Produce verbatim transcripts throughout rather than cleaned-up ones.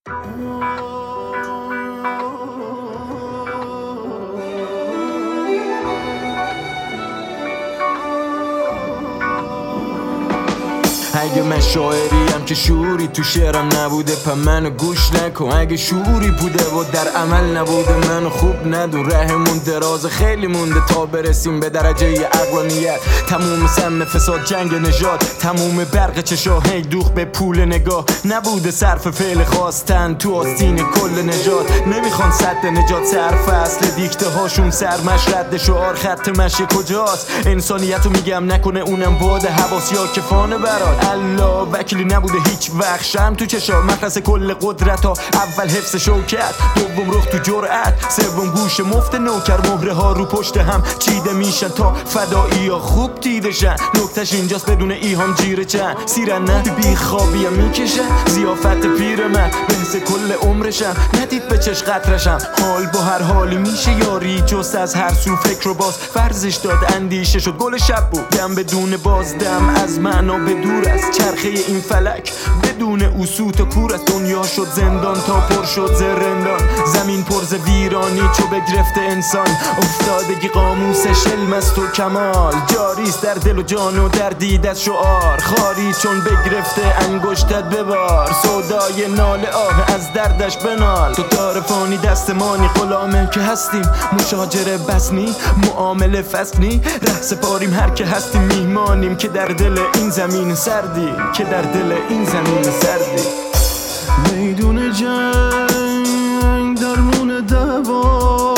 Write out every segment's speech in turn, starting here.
اگه من شاعریم که شعوری تو شعرم نبوده پا منو گوش نکن. اگه شعوری بوده و در عمل نبوده منو خوب ندون. رهمون دراز خیلی مونده تا برسیم به درجه عقلانیت. تموم سم فساد جنگ نژاد، تموم برق چشا هی دوخ به پول نگاه. نبوده صرف فعل خواستن تو آستین کل نجات. نمیخوان سد نجات صرف اصل دیکته هاشون سرمش رد شعار خط مشی کجاست. انسانیتو میگم نکنه اونم باد حواس یا کفانه برات. الله وکیلی نبوده هیچ وقت شرم تو چشا. مخلص کل قدرت ها اول حفظ شوکت، دوم رخ تو جرأت، سوم گوش مفت نوکر. مهره ها رو پشت هم چیده میشن تا فدایی ها خوب دیدشن. نکتش اینجاست بدون ایهام جیره چند سیرن نه بی خوابی هم میکشن. زیافت پیر من بحث کل عمرشم، ندید به چش قطرشم. حال با هر حالی میشه یاری جست از هر سو فکر رو باز فرزش داد. اندیشه شد گل شب بود دم بدون بازدم از معنا به دور است. چرخه این فلک بدون اصوت و کور است. دنیا شد زندان تا پر شد زرندان. زمین پر ز ویرانی چو بگرفته انسان. افتادگی قاموسش علم است و کمال جاریست در دل و جان و در دید از شعار. خاری چون بگرفته انگشتت ببار، سودای ناله آه از دردش بنال. تو دار فانی دستمانی غلامه که هستیم، مشاجره بسنی معامله فسنی. ره سپاریم هر که هستیم میهمانیم که در دل این زمین سردی، که در دل این زمین سردی. میدون جنگ درمون دوا،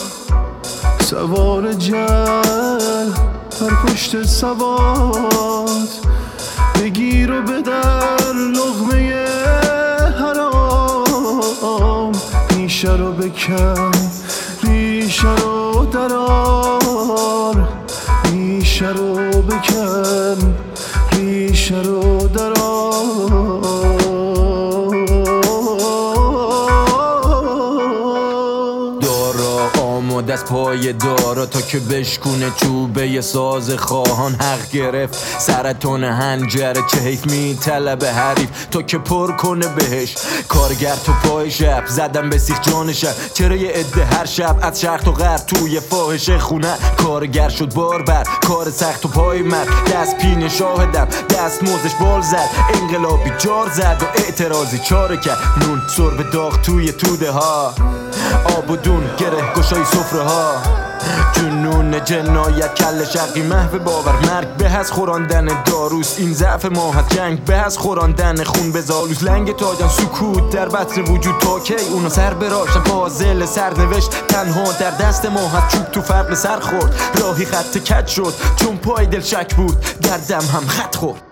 سوار جل بر پشت سواد. بگیر و بدر لقمه حرام، ریشه رو بکن ریشه رو درار. ریشه رو بکن ریشه رو درار. دست پای دارا تا که بشکونه چوبه ساز خواهان. حق گرفت سرطان هنجره چه حیف می طلب حریف تا که پر کنه بهش. کارگر تو پای شب زدم به سیخ جان شب. چرا یه عده هر شب از شرق و غرب توی فاحشه خونه. کارگر شد باربر کار سخت و پای مرد. دست پین شاهدم دست موزش بال زد. انقلابی جار زد و اعتراضی چاره کرد. نون سرب داغ توی توده ها، آب و دون گره گشای سفره ها. جنون جنایت کل شرقی محو باور. مرگ به از خوراندن داروست این ضعف ما هست. جنگ به از خوراندن خون به زالوس. لنگ تاجن سکوت در بطن وجود تا کی اونا سر براشن. پازل سرنوشت تنها در دست ما هست. چوب تو فرق سر خورد راهی خط کج شد چون پای دل شک بود در دم هم خط خورد.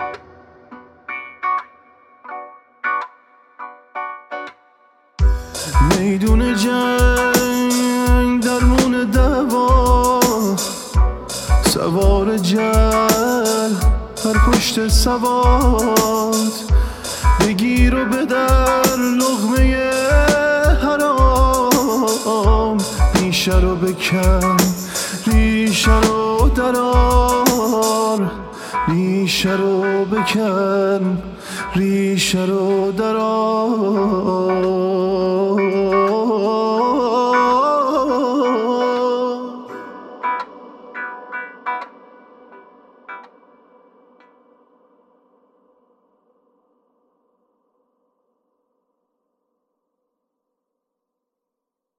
میدون جنگ درمون دوا، سوار جل بر پشت سواد. بگیر و بدر لقمه حرام، ریشه رو بکن ریشه رو درار. ریشه رو بکن ریشه رو درار.